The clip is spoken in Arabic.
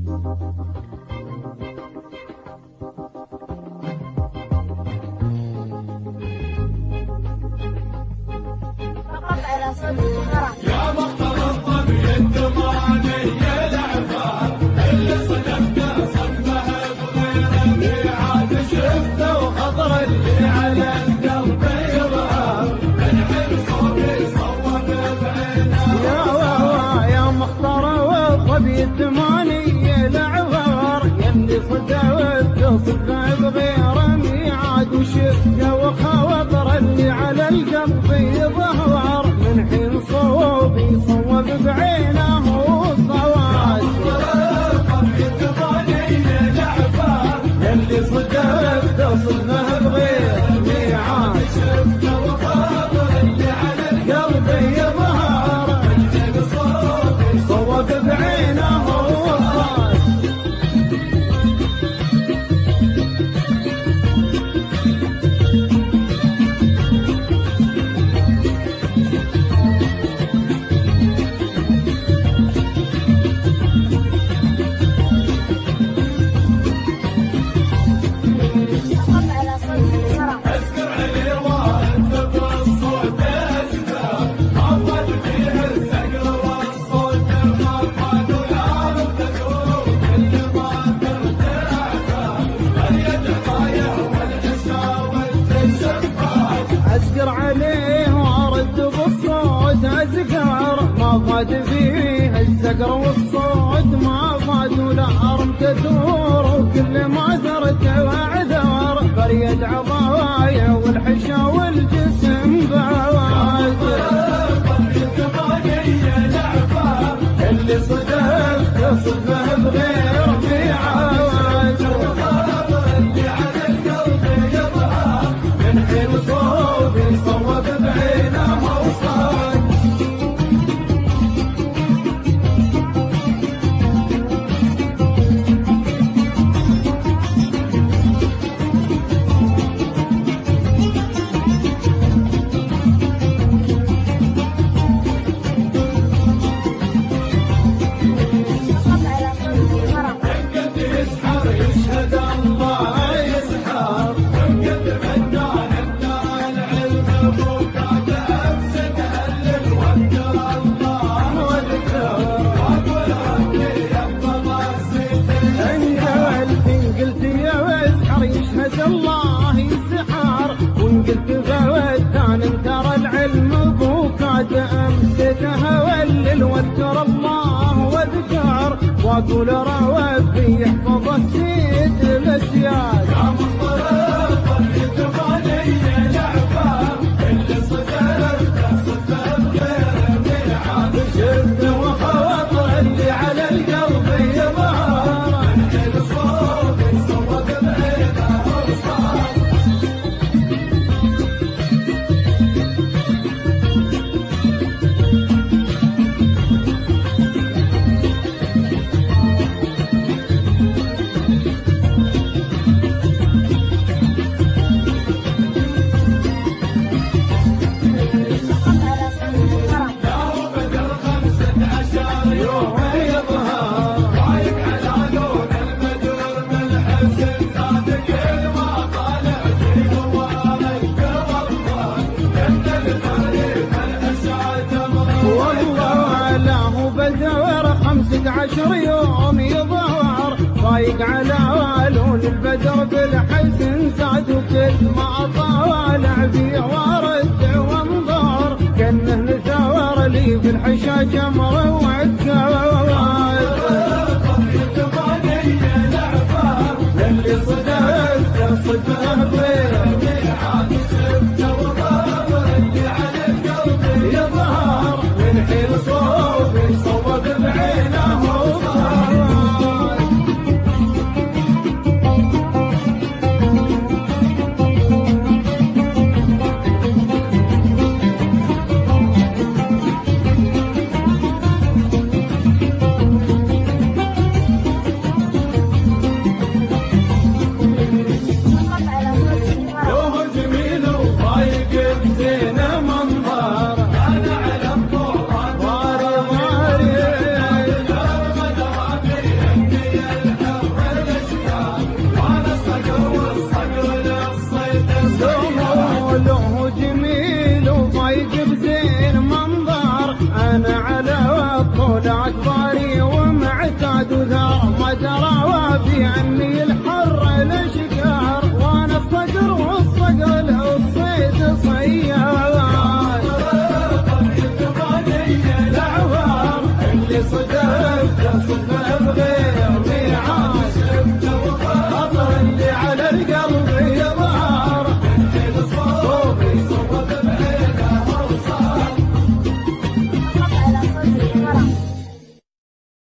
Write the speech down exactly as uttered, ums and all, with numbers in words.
يا مختار الظبي الدماني يا العفار اللي صدقته صدقه بغير الميعاد شفته وخطر اللي على القلب يظهر من حين صوتي صوت بعينه. يا وهوى يا مختار الظبي الدماني يا العفار يلي صدقته صدقه بغير الميعاد وشفته وخاطر اللي على القلب يظهر من حين صوبي صوب بعينه وصواد. الظبي الدماني يا العفار اللي صدقته صدقه بغير ميعاد شفته وخاطر اللي على القلب يظهر من حين صوتي صوب بعينه وصواد. أذكر علي وانت بالصوت أذكر عوض فيه الثقل والصوت المرحل والعرض تدور كل ما ترتاح اليد ضايع والعشا والتسبح. أذكر عليه وأرد بالصوت أذكر ما فاد فيه الزقر والصوت ما فاد ولا أرم تدور وكل ما ثرت وعذر بريد عضايا والحشا والجسم بعواد. اللي صدقته صدقه بغير ميعاد اللي على القلب يظهر من حين صوبي صوب بعينه وصاد. قد يسحر يشهد الله يسحر قد مدان الدار العلم فوقات أفسد هلل وذكر الله وذكر وأقول ربي يبقى زيت انت وين قلت يا وسحر يشهد الله يسحر وان قلت فوتان انكر العلم بوكاد امسكها ولل واذكر الله واذكر واقول ربي يحفظ السيد الاسياد. يا مختار الظبي الدماني يا العفار اللي صدقته صدقه بغير ميعاد شفت وخواطر اللي على القلب يظهر من حين صوتي صوت بعينه وصاد. عشر يوم يظهر فايق على والون البدر بالحسن زاد وكل ما طالع في ورد وانظر كانه نثور لي في الحشا جمال.